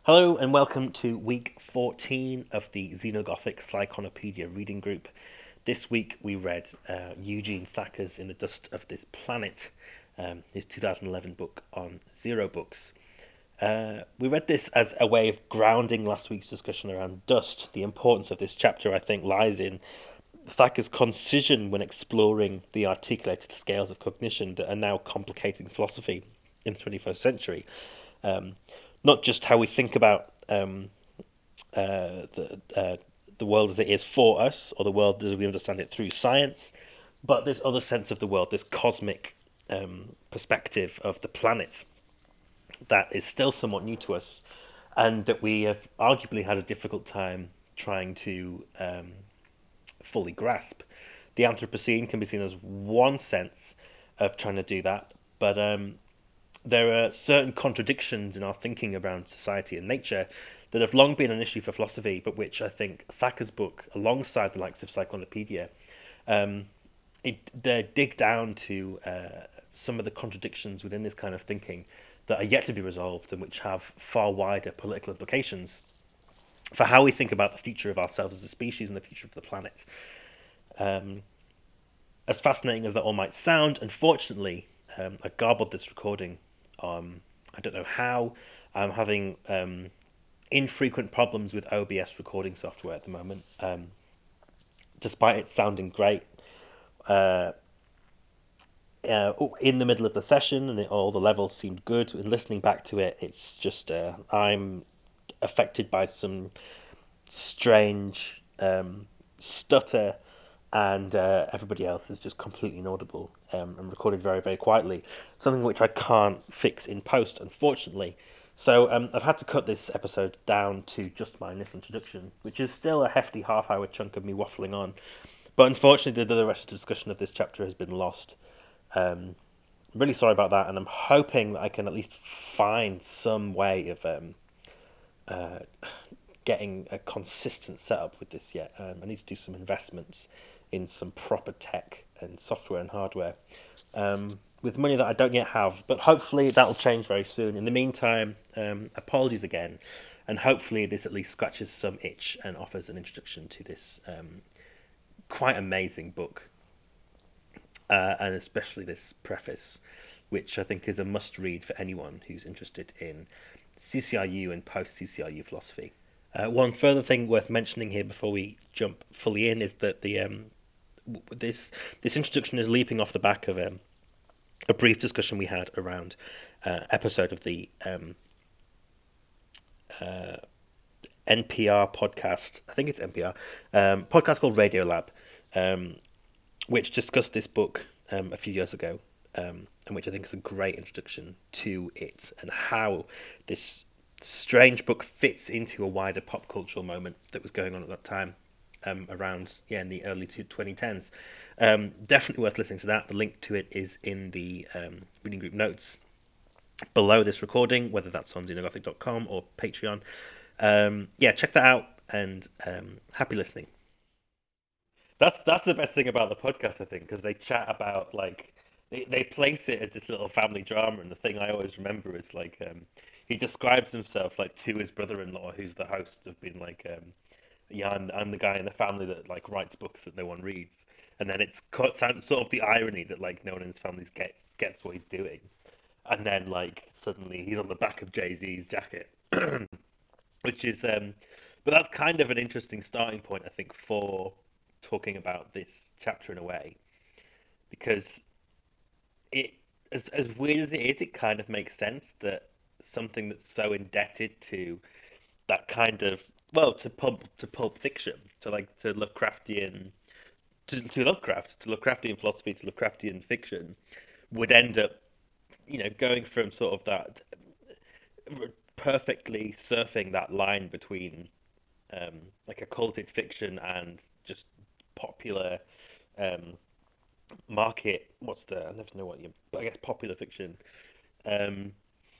Hello and welcome to week 14 of the Xenogothic Psychonopedia reading group. This week we read Eugene Thacker's In the Dust of This Planet, his 2011 book on Zero Books. We read this as a way of grounding last week's discussion around dust. The importance of this chapter, I think, lies in Thacker's concision when exploring the articulated scales of cognition that are now complicating philosophy in the 21st century. Not just how we think about the world as it is for us, or the world as we understand it through science, but this other sense of the world, this cosmic perspective of the planet that is still somewhat new to us, and that we have arguably had a difficult time trying to fully grasp. The Anthropocene can be seen as one sense of trying to do that, but there are certain contradictions in our thinking around society and nature that have long been an issue for philosophy, but which I think Thacker's book, alongside the likes of Psychonopedia, they dig down to some of the contradictions within this kind of thinking that are yet to be resolved and which have far wider political implications for how we think about the future of ourselves as a species and the future of the planet. As fascinating as that all might sound, unfortunately, I garbled this recording. I don't know how. I'm having infrequent problems with OBS recording software at the moment. Despite it sounding great in the middle of the session, and all the levels seemed good, and listening back to it, it's just I'm affected by some strange stutter, and everybody else is just completely inaudible and recorded very, very quietly. Something which I can't fix in post, unfortunately. So I've had to cut this episode down to just my initial introduction, which is still a hefty half-hour chunk of me waffling on. But unfortunately, the rest of the discussion of this chapter has been lost. I'm really sorry about that, and I'm hoping that I can at least find some way of getting a consistent setup with this yet. I need to do some investments in some proper tech and software and hardware with money that I don't yet have, but hopefully that'll change very soon. In the meantime, apologies again, and hopefully this at least scratches some itch and offers an introduction to this quite amazing book, and especially this preface, which I think is a must-read for anyone who's interested in CCRU and post-CCRU philosophy. One further thing worth mentioning here before we jump fully in is that this introduction is leaping off the back of a brief discussion we had around episode of the NPR podcast. I think it's NPR podcast called Radiolab, which discussed this book a few years ago, and which I think is a great introduction to it and how this strange book fits into a wider pop cultural moment that was going on at that time, around in the early 2010s. Definitely worth listening to that. The link to it is in the reading group notes below this recording, whether that's on xenogothic.com or Patreon. Check that out, and happy listening. That's the best thing about the podcast, I think, because they chat about they place it as this little family drama, and the thing I always remember is he describes himself to his brother-in-law, who's the host, of being I'm the guy in the family that writes books that no one reads, and then it's sort of the irony that no one in his family gets what he's doing, and then suddenly he's on the back of Jay-Z's jacket, which is but that's kind of an interesting starting point, I think, for talking about this chapter in a way, because it as weird as it is, it kind of makes sense that something that's so indebted to that kind of to pulp fiction, to Lovecraftian to Lovecraft, to Lovecraftian philosophy, to Lovecraftian fiction, would end up going from sort of that perfectly surfing that line between occulted fiction and just popular market. I never know what you, but I guess popular fiction. Um,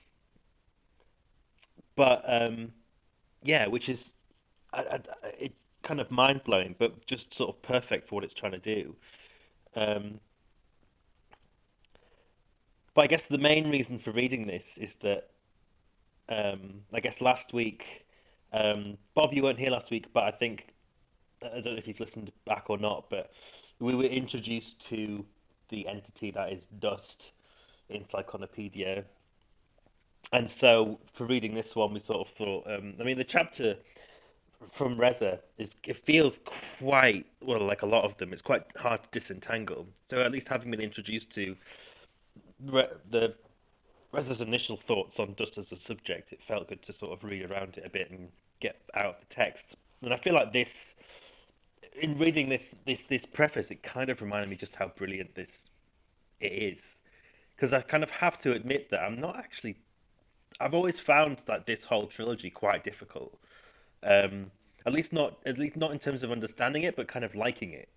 but which is it's kind of mind blowing, but just sort of perfect for what it's trying to do. Um, but I guess the main reason for reading this is that I guess last week, Bob, you weren't here last week, but I don't know if you've listened back or not, but we were introduced to the entity that is dust in Cyclonopedia. And so, for reading this one, we sort of thought, I mean, the chapter from Reza is it feels quite well like a lot of them. It's quite hard to disentangle. So at least having been introduced to the Reza's initial thoughts on dust as a subject, it felt good to sort of read around it a bit and get out of the text. And I feel like this, in reading this preface, it kind of reminded me just how brilliant this it is. Because I kind of have to admit that I'm not actually. I've always found that this whole trilogy quite difficult. Um, at least not in terms of understanding it, but kind of liking it.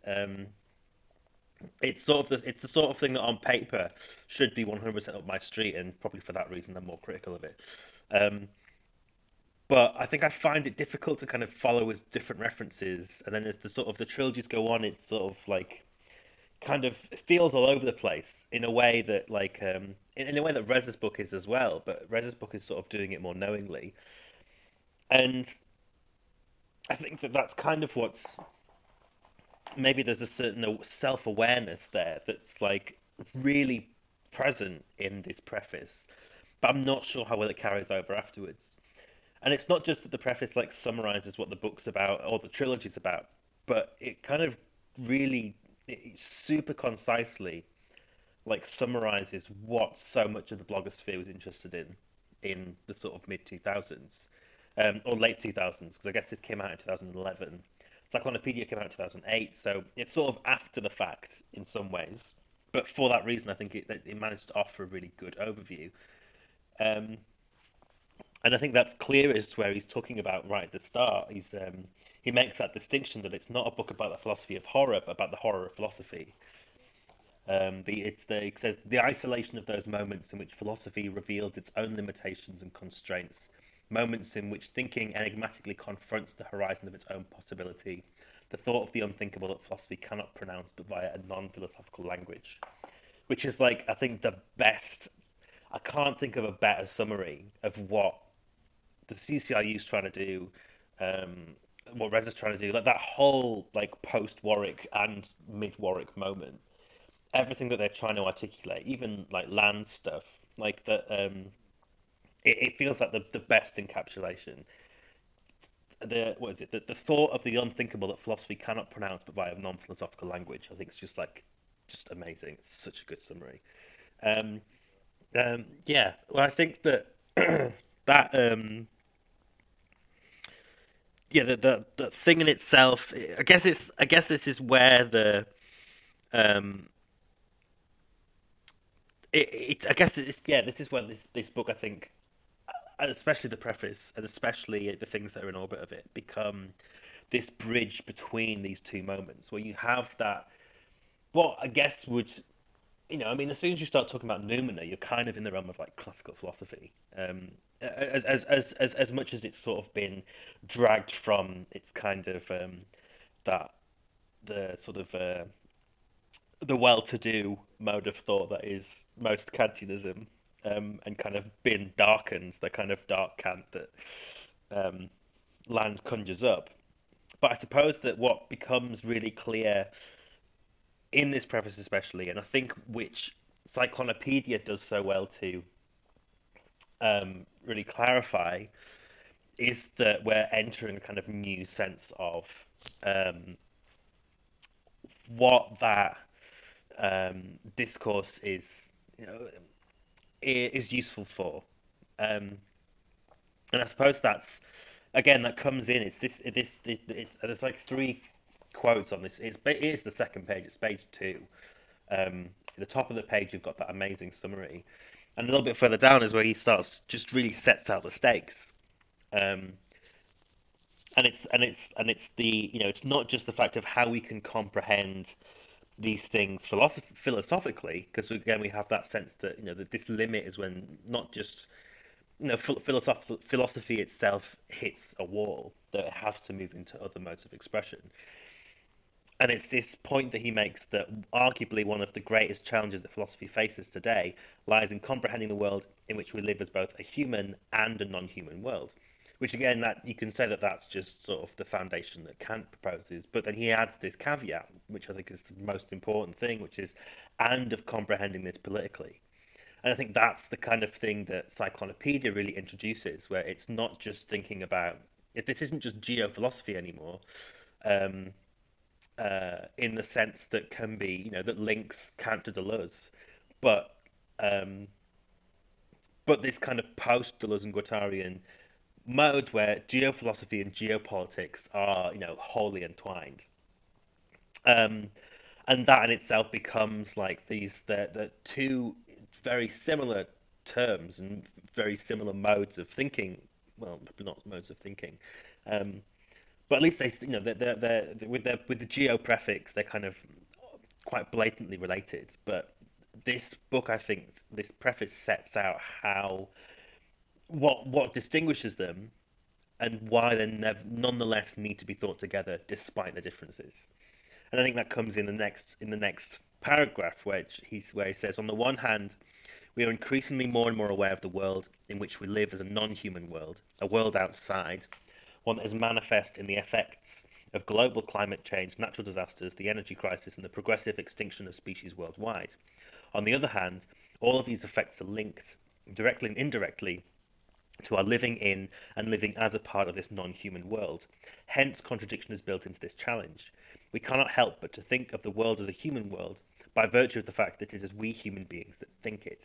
It's the sort of thing that on paper should be 100% up my street, and probably for that reason I'm more critical of it. Um, but I think I find it difficult to kind of follow with different references, and then as the sort of the trilogies go on, it's sort of like kind of feels all over the place in a way that in a way that Reza's book is as well, but Reza's book is sort of doing it more knowingly, and I think that that's kind of what's maybe there's a certain self awareness there that's like really present in this preface, but I'm not sure how well it carries over afterwards. And it's not just that the preface like summarizes what the book's about or the trilogy's about, but it kind of really super concisely like summarizes what so much of the blogosphere was interested in the sort of mid 2000s, or late 2000s, because I guess this came out in 2011. Cyclonopedia came out in 2008, so it's sort of after the fact in some ways. But for that reason, I think it managed to offer a really good overview. Um, and I think that's clearest where he's talking about right at the start. He makes that distinction that it's not a book about the philosophy of horror, but about the horror of philosophy. It says the isolation of those moments in which philosophy reveals its own limitations and constraints, moments in which thinking enigmatically confronts the horizon of its own possibility, the thought of the unthinkable that philosophy cannot pronounce but via a non-philosophical language, which is like I think the best. I can't think of a better summary of what the CCIU is trying to do, um, what Reza's trying to do, like that whole like post Warwick and mid Warwick moment, everything that they're trying to articulate, even like land stuff, like that. It feels like the best encapsulation. The what is it? The thought of the unthinkable that philosophy cannot pronounce, but via non-philosophical language. I think it's just amazing. It's such a good summary. Um, yeah. Well, I think that that yeah, the thing in itself. I guess this is where the um, I guess it's yeah. This is where this book I think and especially the preface, and especially the things that are in orbit of it, become this bridge between these two moments where you have that. What I guess would I mean, as soon as you start talking about noumena, you're kind of in the realm of like classical philosophy. As much as it's sort of been dragged from its kind of that the sort of the well-to-do mode of thought that is most Kantianism, and kind of been darkened the kind of dark Kant that um, Land conjures up. But I suppose that what becomes really clear in this preface, especially, and I think which Cyclonopedia does so well to really clarify, is that we're entering a kind of new sense of um, what that discourse is useful for. Um, and I suppose that's again that comes in. It's it's there's like three quotes on this. It is the second page. It's page two. At the top of the page, you've got that amazing summary, and a little bit further down is where he starts just really sets out the stakes. Um, and it's the it's not just the fact of how we can comprehend these things philosophically, because again we have that sense that that this limit is when not just philosophy itself hits a wall, that it has to move into other modes of expression. And it's this point that he makes that arguably one of the greatest challenges that philosophy faces today lies in comprehending the world in which we live as both a human and a non-human world. Which again, that you can say that that's just sort of the foundation that Kant proposes, but then he adds this caveat, which I think is the most important thing, which is and of comprehending this politically. And I think that's the kind of thing that Cyclonopedia really introduces, where it's not just thinking about if this isn't just geophilosophy anymore. Um, in the sense that can be, that links Kant to Deleuze, but um, but this kind of post Deleuze and Guattarian mode where geophilosophy and geopolitics are, wholly entwined, um, and that in itself becomes like the two very similar terms and very similar modes of thinking. Well, not modes of thinking. Um, but at least they, they're with the geo prefix, they're kind of quite blatantly related. But this book, I think, this preface sets out how what distinguishes them and why they nonetheless need to be thought together despite the differences. And I think that comes in the next paragraph, where he says, on the one hand, we are increasingly more and more aware of the world in which we live as a non-human world, a world outside, one that is manifest in the effects of global climate change, natural disasters, the energy crisis, and the progressive extinction of species worldwide. On the other hand, all of these effects are linked, directly and indirectly, to our living in and living as a part of this non-human world. Hence, contradiction is built into this challenge. We cannot help but to think of the world as a human world by virtue of the fact that it is we human beings that think it.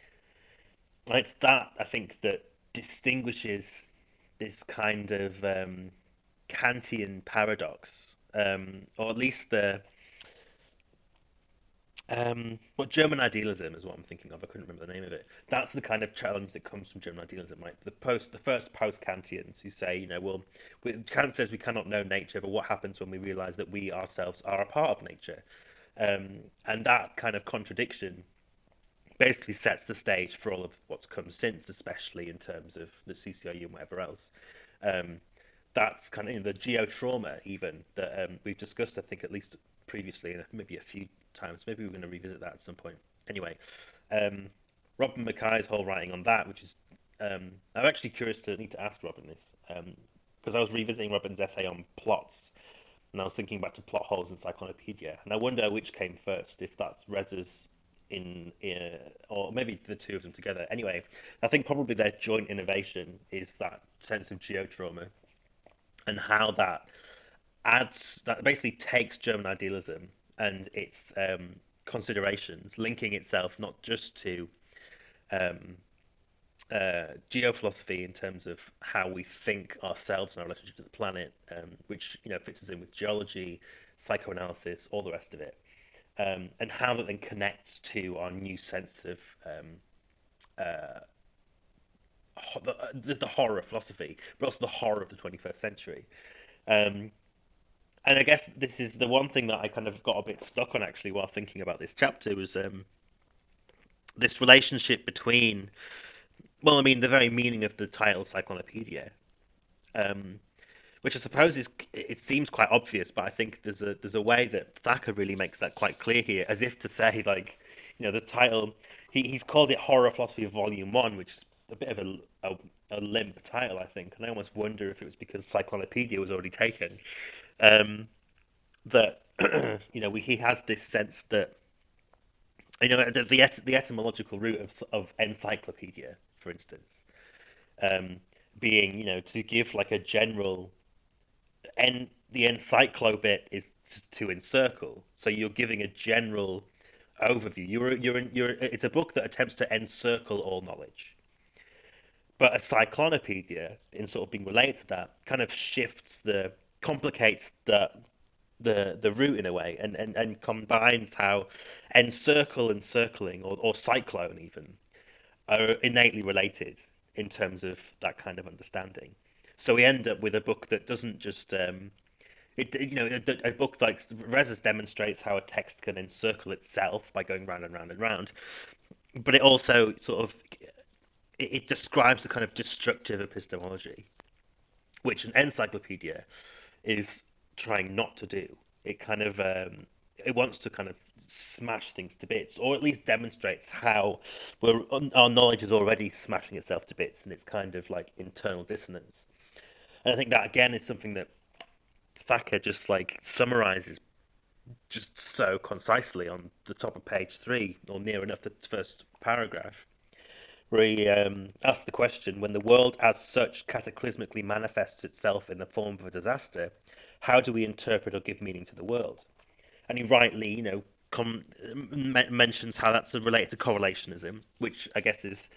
And it's that, I think, that distinguishes this kind of Kantian paradox, or at least what German idealism is what I'm thinking of. I couldn't remember the name of it. That's the kind of challenge that comes from German idealism, right? The first post-Kantians who say, Kant says we cannot know nature, but what happens when we realise that we ourselves are a part of nature? And that kind of contradiction basically sets the stage for all of what's come since, especially in terms of the CCRU and whatever else. Um, that's kind of the geo-trauma even that we've discussed, I think, at least previously, and maybe a few times. Maybe we're going to revisit that at some point. Anyway, um, Robin Mackay's whole writing on that, which is, I'm actually curious to need to ask Robin this, because I was revisiting Robin's essay on plots, and I was thinking back to plot holes in Cyclonopedia, and I wonder which came first, if that's Rez's or maybe the two of them together. Anyway, I think probably their joint innovation is that sense of geotrauma and how that basically takes German idealism and its considerations, linking itself not just to um, geophilosophy in terms of how we think ourselves and our relationship to the planet, which fits us in with geology, psychoanalysis, all the rest of it, and how that then connects to our new sense of the horror of philosophy, but also the horror of the 21st century. Um, and I guess this is the one thing that I kind of got a bit stuck on actually while thinking about this chapter was this relationship between, well, I mean, the very meaning of the title Cyclonopedia, um, which I suppose it seems quite obvious, but I think there's a way that Thacker really makes that quite clear here, as if to say like, the title he's called it Horror Philosophy Volume One, which is a bit of a limp title, I think, and I almost wonder if it was because Cyclonopedia was already taken, that he has this sense that the etymological root of encyclopedia, for instance, um, being to give like a general the encyclo bit is to encircle. So you're giving a general overview. It's a book that attempts to encircle all knowledge. But a cyclonopedia, in sort of being related to that, kind of complicates the root in a way, and combines how encircle and circling, or cyclone even, are innately related in terms of that kind of understanding. So we end up with a book that doesn't just a book like Rezus demonstrates how a text can encircle itself by going round and round and round, but it also sort of it describes a kind of destructive epistemology, which an encyclopedia is trying not to do It kind of it wants to kind of smash things to bits, or at least demonstrates how our knowledge is already smashing itself to bits, and it's kind of like internal dissonance. And I think that again is something that Thacker just like summarizes just so concisely on the top of page 3, or near enough the first paragraph, where he asks the question: when the world as such cataclysmically manifests itself in the form of a disaster, how do we interpret or give meaning to the world? And he rightly, mentions how that's related to correlationism, which I guess is,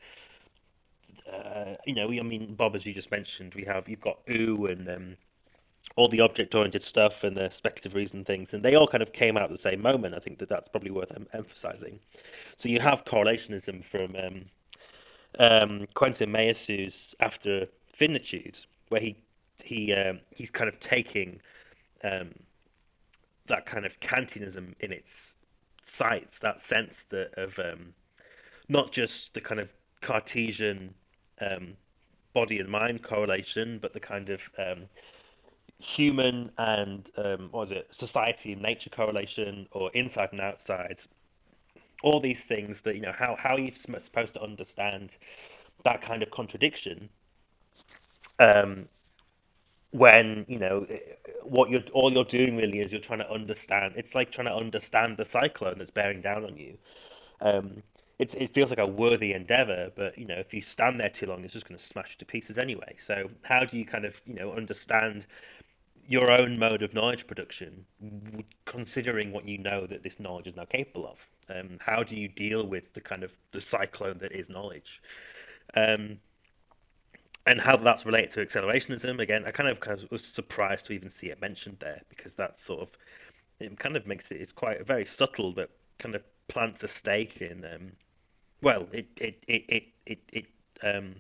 I mean, Bob, as you just mentioned, you've got OO and all the object-oriented stuff and the speculative reason things, and they all kind of came out at the same moment. I think that that's probably worth emphasizing. So you have correlationism from Quentin Meillassoux after Finitude, where he's kind of taking um, that kind of Kantianism in its sights, that sense that of not just the kind of Cartesian um, body and mind correlation, but the kind of human and what is it, society and nature correlation, or inside and outside. All these things that how are you supposed to understand that kind of contradiction um, when what you're doing really is you're trying to understand. It's like trying to understand the cyclone that's bearing down on you. Um, it feels like a worthy endeavor, but if you stand there too long, it's just going to smash to pieces anyway. So how do you kind of understand your own mode of knowledge production, considering what you know that this knowledge is now capable of? How do you deal with the kind of the cyclone that is knowledge? Um, and how that's related to accelerationism. Again, I kind of was surprised to even see it mentioned there, because that's sort of, it kind of makes it's quite very subtle, but kind of plants a stake in well it um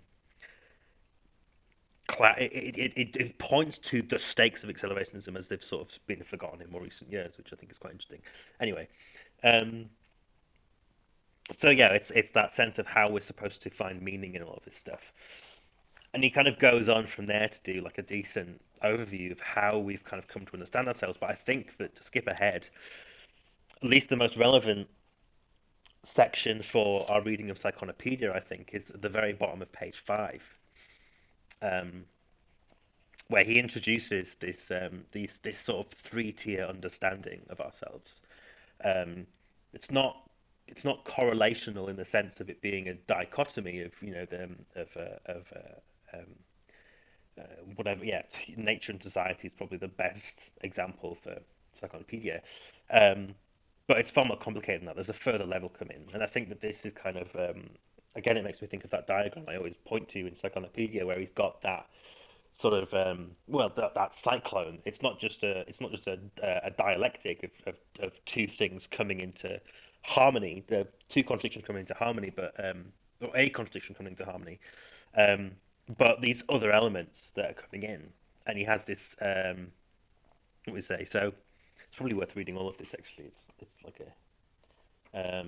it points to the stakes of accelerationism as they've sort of been forgotten in more recent years, which I think is quite interesting. Anyway, um, so yeah, it's that sense of how we're supposed to find meaning in all of this stuff, and he kind of goes on from there to do like a decent overview of how we've kind of come to understand ourselves. But I think that, to skip ahead, at least the most relevant section for our reading of Psychonopedia, I think, is at the very bottom of page 5, um, where he introduces this sort of 3-tier understanding of ourselves. Um, it's not it's not correlational in the sense of it being a dichotomy of whatever. Yeah, nature and society is probably the best example for Psychonopedia. Um, but it's far more complicated than that. There's a further level come in, and I think that this is kind of again, it makes me think of that diagram I always point to in Psychonopedia, where he's got that sort of that cyclone. It's not just a dialectic of two things coming into harmony, the two contradictions coming into harmony, but or a contradiction coming into harmony, um, but these other elements that are coming in, and he has this what we say. So it's probably worth reading all of this. Actually, it's like a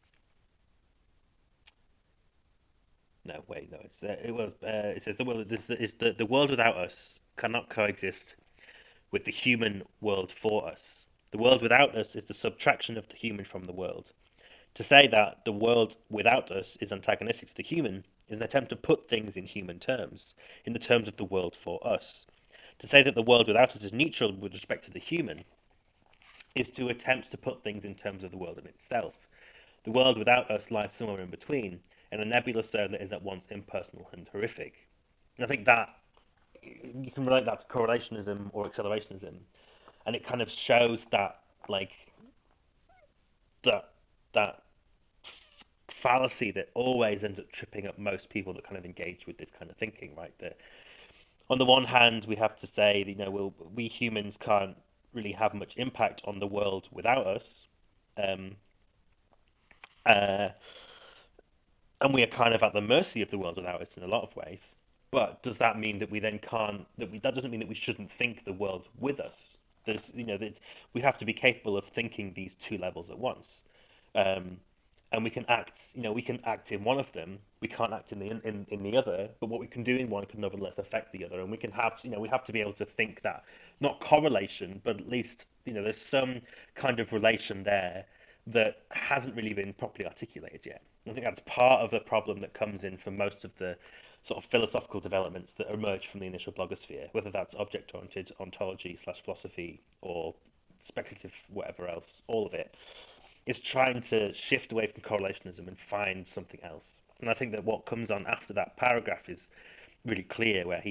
no, wait, no. It says the world without us cannot coexist with the human world for us. The world without us is the subtraction of the human from the world. To say that the world without us is antagonistic to the human is an attempt to put things in human terms, in the terms of the world for us. To say that the world without us is neutral with respect to the human is to attempt to put things in terms of the world in itself. The world without us lies somewhere in between, in a nebulous zone that is at once impersonal and horrific. And I think that you can relate that to correlationism or accelerationism, and it kind of shows that like that that fallacy that always ends up tripping up most people that kind of engage with this kind of thinking, right? That on the one hand, we have to say that, we humans can't really have much impact on the world without us, um, uh, and we are kind of at the mercy of the world without us in a lot of ways. But does that mean that we then can't? That doesn't mean that we shouldn't think the world with us. That we have to be capable of thinking these two levels at once. Um, and we can act. We can act in one of them. We can't act in the other. But what we can do in one can nevertheless affect the other, and we can have we have to be able to think that not correlation, but at least there's some kind of relation there that hasn't really been properly articulated yet. I think that's part of the problem that comes in for most of the sort of philosophical developments that emerge from the initial blogosphere, whether that's object-oriented ontology / philosophy or speculative whatever else, all of it is trying to shift away from correlationism and find something else. And I think that what comes on after that paragraph is really clear, where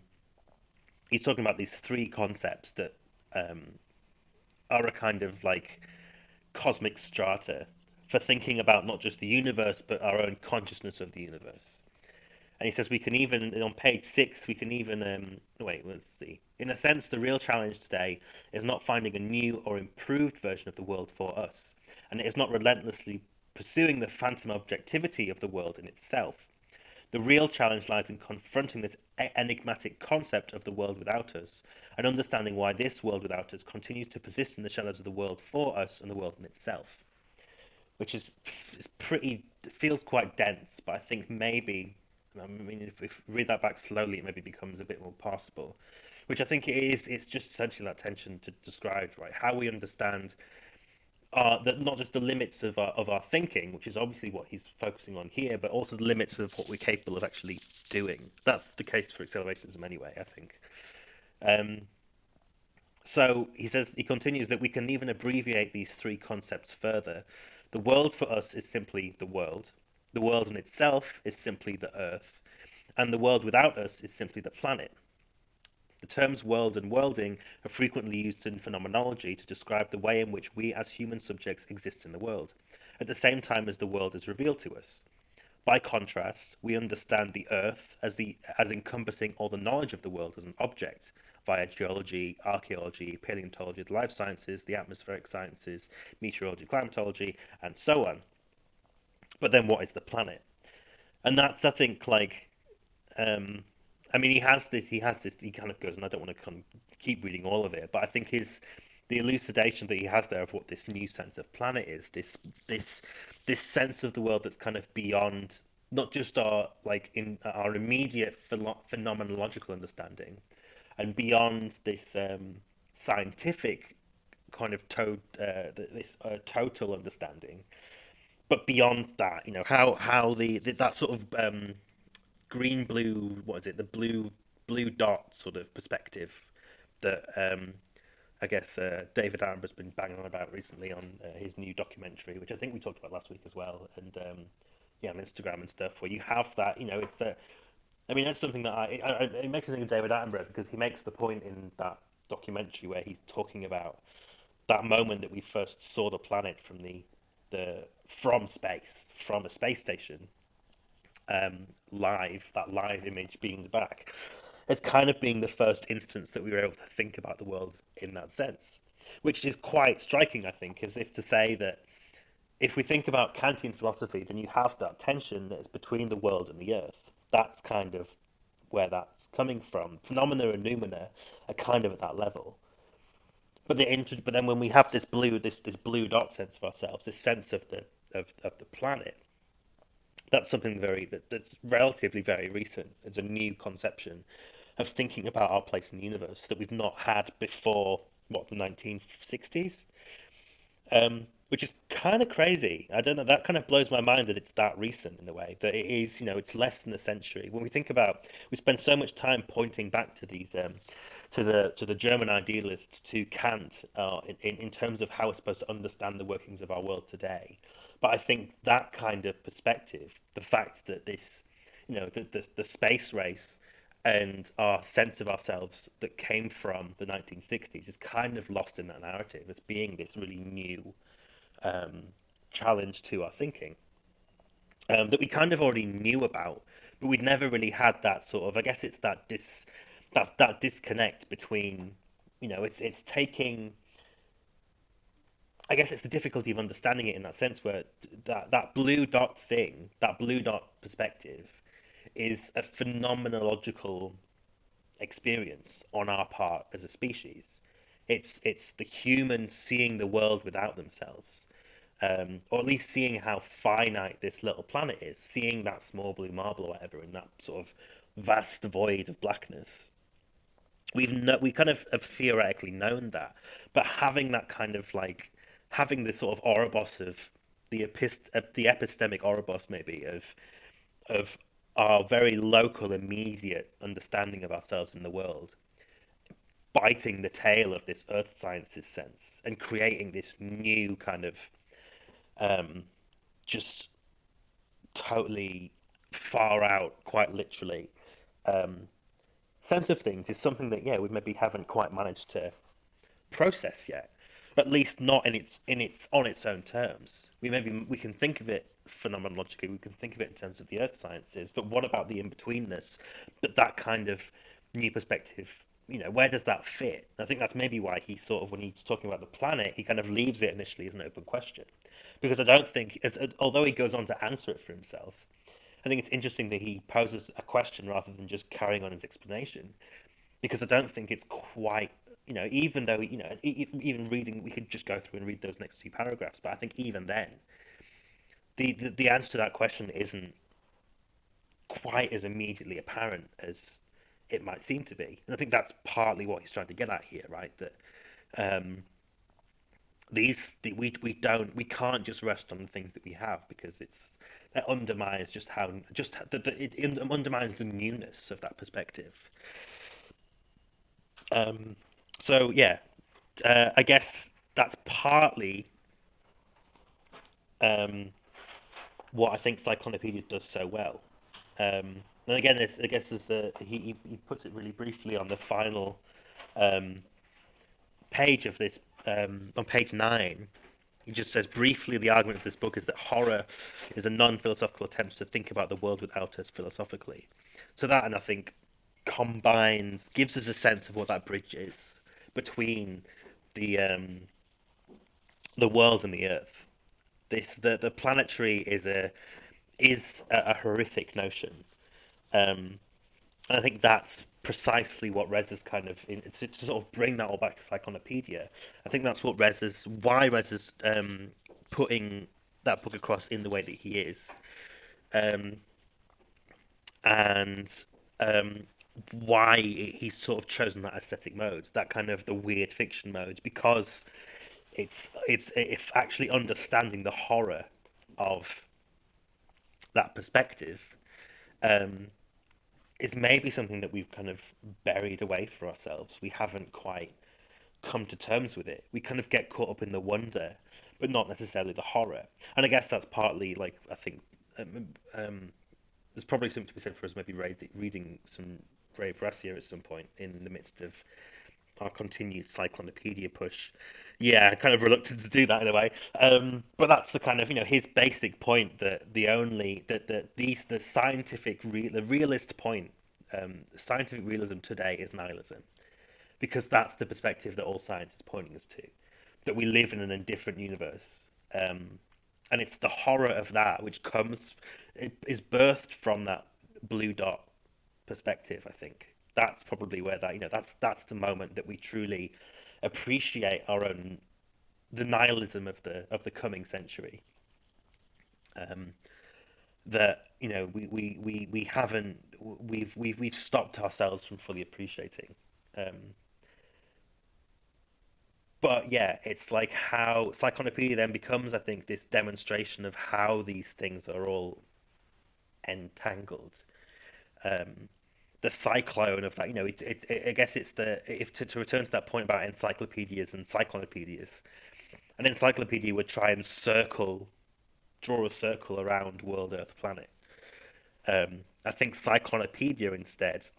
he's talking about these three concepts that are a kind of like cosmic strata for thinking about not just the universe but our own consciousness of the universe. And he says we can even, on page 6, we can even, wait, let's see. In a sense, the real challenge today is not finding a new or improved version of the world for us, and it is not relentlessly pursuing the phantom objectivity of the world in itself. The real challenge lies in confronting this enigmatic concept of the world without us, and understanding why this world without us continues to persist in the shadows of the world for us and the world in itself. Which is pretty, feels quite dense, but I think maybe, I mean, if we read that back slowly, it maybe becomes a bit more passable. Which I think it is. It's just essentially that tension to describe, right? How we understand that not just the limits of our thinking, which is obviously what he's focusing on here, but also the limits of what we're capable of actually doing. That's the case for accelerationism anyway, I think. Um, so he continues that we can even abbreviate these three concepts further. The world for us is simply the world. The world in itself is simply the earth. And the world without us is simply the planet. The terms world and worlding are frequently used in phenomenology to describe the way in which we as human subjects exist in the world, at the same time as the world is revealed to us. By contrast, we understand the earth as encompassing all the knowledge of the world as an object, via geology, archaeology, paleontology, the life sciences, the atmospheric sciences, meteorology, climatology, and so on. But then what is the planet? And that's, I think, like, I mean, he kind of goes, and I don't want to kind of keep reading all of it, but I think the elucidation that he has there of what this new sense of planet is, this sense of the world that's kind of beyond not just our like in our immediate phenomenological understanding, and beyond this scientific kind of this total understanding, but beyond that, how the that sort of green blue, what is it, the blue dot sort of perspective that I guess David Attenborough's been banging on about recently on his new documentary, which I think we talked about last week as well, and yeah, on Instagram and stuff, where you have that, it's the, I mean, that's something that it makes me think of David Attenborough, because he makes the point in that documentary where he's talking about that moment that we first saw the planet from from space, from a space station, that live image being back, as kind of being the first instance that we were able to think about the world in that sense, which is quite striking, I think, as if to say that if we think about Kantian philosophy, then you have that tension that's between the world and the earth. That's kind of where that's coming from. Phenomena and noumena are kind of at that level. But then when we have this blue dot sense of ourselves, this sense of the planet, that's something that's relatively very recent. It's a new conception of thinking about our place in the universe that we've not had before, the 1960s, which is kind of crazy. I don't know. That kind of blows my mind that it's that recent in a way. That it is, it's less than a century. When we think about, we spend so much time pointing back to these, to the German idealists, to Kant, in terms of how we're supposed to understand the workings of our world today. But I think that kind of perspective, the fact that this, the space race and our sense of ourselves that came from the 1960s is kind of lost in that narrative as being this really new challenge to our thinking, that we kind of already knew about, but we'd never really had that sort of. I guess it's that's that disconnect between, it's taking. I guess it's the difficulty of understanding it in that sense, where that blue dot thing, that blue dot perspective, is a phenomenological experience on our part as a species. It's the humans seeing the world without themselves, or at least seeing how finite this little planet is, seeing that small blue marble or whatever in that sort of vast void of blackness. We kind of have theoretically known that, but having that kind of like having this sort of Ouroboros of the epistemic Ouroboros maybe of our very local immediate understanding of ourselves in the world, biting the tail of this earth sciences sense and creating this new kind of um, just totally far out, quite literally, um, sense of things is something that we maybe haven't quite managed to process yet. At least not in its on its own terms. We can think of it phenomenologically. We can think of it in terms of the earth sciences. But what about the in betweenness? But that kind of new perspective, where does that fit? I think that's maybe why he sort of, when he's talking about the planet, he kind of leaves it initially as an open question, because I don't think, although he goes on to answer it for himself, I think it's interesting that he poses a question rather than just carrying on his explanation, because I don't think it's quite, even though, even reading, we could just go through and read those next two paragraphs, but I think even then, the answer to that question isn't quite as immediately apparent as it might seem to be. And I think that's partly what he's trying to get at here, right? That um, we can't just rest on the things that we have, because that undermines just how just it undermines the newness of that perspective. Um, so yeah, I guess that's partly um, what I think Cyclonopedia does so well. And again, this I guess is he puts it really briefly on the final um, page of this, on page 9. He just says briefly, the argument of this book is that horror is a non-philosophical attempt to think about the world without us philosophically. So that, and I think, gives us a sense of what that bridge is between the the world and the earth. The planetary is a horrific notion. Um, and I think that's precisely what Rez is kind of to sort of bring that all back to Cyclonopedia. I think that's why Rez is putting that book across in the way that he is, um, and um, why he's sort of chosen that aesthetic mode, that kind of the weird fiction mode, because it's actually understanding the horror of that perspective. Um, is maybe something that we've kind of buried away for ourselves. We haven't quite come to terms with it. We kind of get caught up in the wonder, but not necessarily the horror. And I guess that's partly like, I think there's probably something to be said for us maybe reading some Ray Brassier at some point in the midst of our continued Cyclonopedia push. Yeah, kind of reluctant to do that in a way. But that's the kind of his basic point, that the the realist point, scientific realism today is nihilism, because that's the perspective that all science is pointing us to, that we live in an indifferent universe, and it's the horror of that which is birthed from that blue dot perspective. I think that's probably where that's the moment that we truly appreciate our own the nihilism of the coming century. Um, that we haven't we've stopped ourselves from fully appreciating. Um, but yeah, it's like how Cyclonopedia then becomes, I think, this demonstration of how these things are all entangled. Um, the cyclone of that, I guess it's the if to return to that point about encyclopedias and cyclonopedias. An encyclopedia would try and draw a circle around world, earth, planet. I think Cyclonopedia instead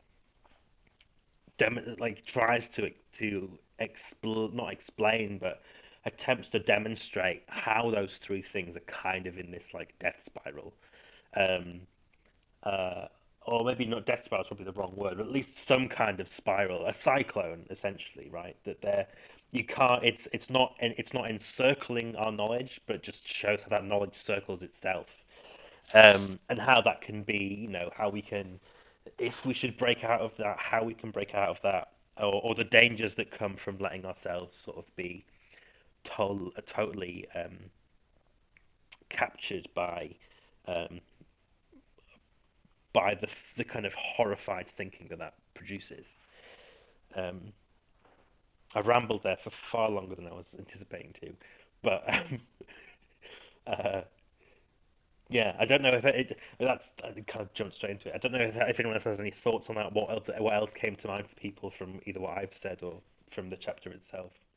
tries not explain, but attempts to demonstrate how those three things are kind of in this like death spiral. Um, uh, or maybe not, death spiral is probably the wrong word, but at least some kind of spiral, a cyclone, essentially, right? That they're you can't. It's not encircling our knowledge, but it just shows how that knowledge circles itself, and how that can be. How we can, if we should break out of that, how we can break out of that, or the dangers that come from letting ourselves sort of be totally. captured um, by the kind of horrified thinking that produces. Um, I rambled there for far longer than I was anticipating to, but uh, yeah, I don't know if that's I kind of jumped straight into it. I don't know if anyone else has any thoughts on that. What else came to mind for people from either what I've said or from the chapter itself?